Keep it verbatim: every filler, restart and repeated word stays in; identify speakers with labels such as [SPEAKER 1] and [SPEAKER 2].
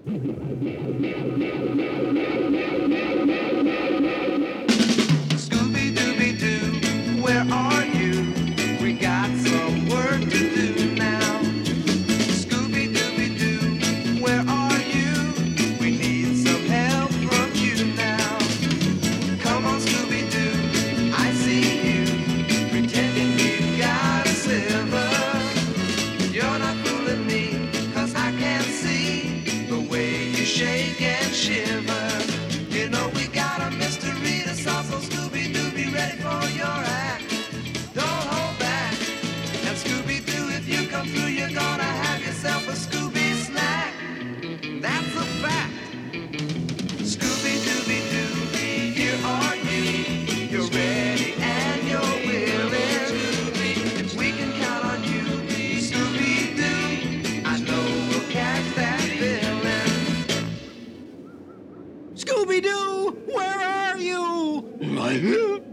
[SPEAKER 1] Scooby-Dooby-Doo, where are you? We got some work to do now. Scooby-Dooby-Doo, where are you? We need some help from you now. Come on, Scooby-Doo, I see you, pretending you got a sliver. You're not fooling me, 'cause I can see the way you shake and shiver. You know we got a mystery to solve, so Scooby-Doo, be ready for your act. Don't hold back. And Scooby-Doo, if you come through, you're gonna have yourself a Scooby snack. That's a fact. Scooby-Dooby-Doo, here are you. You're ready and you're willing. If we can count on you, Scooby-Doo, I know we'll catch that villain.
[SPEAKER 2] Scooby-Doo, where are you?